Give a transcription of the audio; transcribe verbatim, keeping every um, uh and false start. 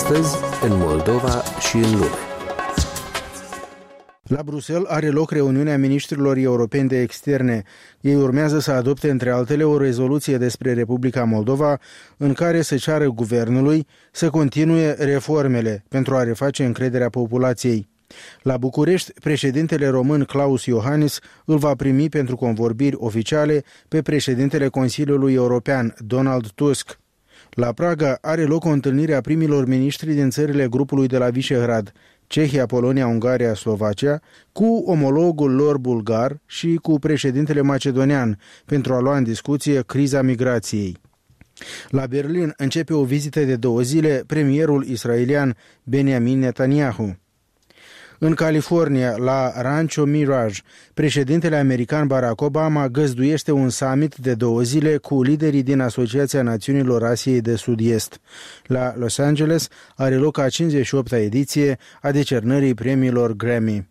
Astăzi, în Moldova și în lume. La Bruxelles are loc reuniunea ministrilor europeni de externe. Ei urmează să adopte, între altele, o rezoluție despre Republica Moldova, în care se ceară guvernului să continue reformele pentru a reface încrederea populației. La București, președintele român Klaus Iohannis îl va primi pentru convorbiri oficiale pe președintele Consiliului European, Donald Tusk. La Praga are loc o întâlnire a primilor miniștri din țările grupului de la Visegrad, Cehia, Polonia, Ungaria, Slovacia, cu omologul lor bulgar și cu președintele macedonian, pentru a lua în discuție criza migrației. La Berlin începe o vizită de două zile premierul israelian Benjamin Netanyahu. În California, la Rancho Mirage, președintele american Barack Obama găzduiește un summit de două zile cu liderii din Asociația Națiunilor Asiei de Sud-Est. La Los Angeles are loc a cincizeci și opta ediție a decernării premiilor Grammy.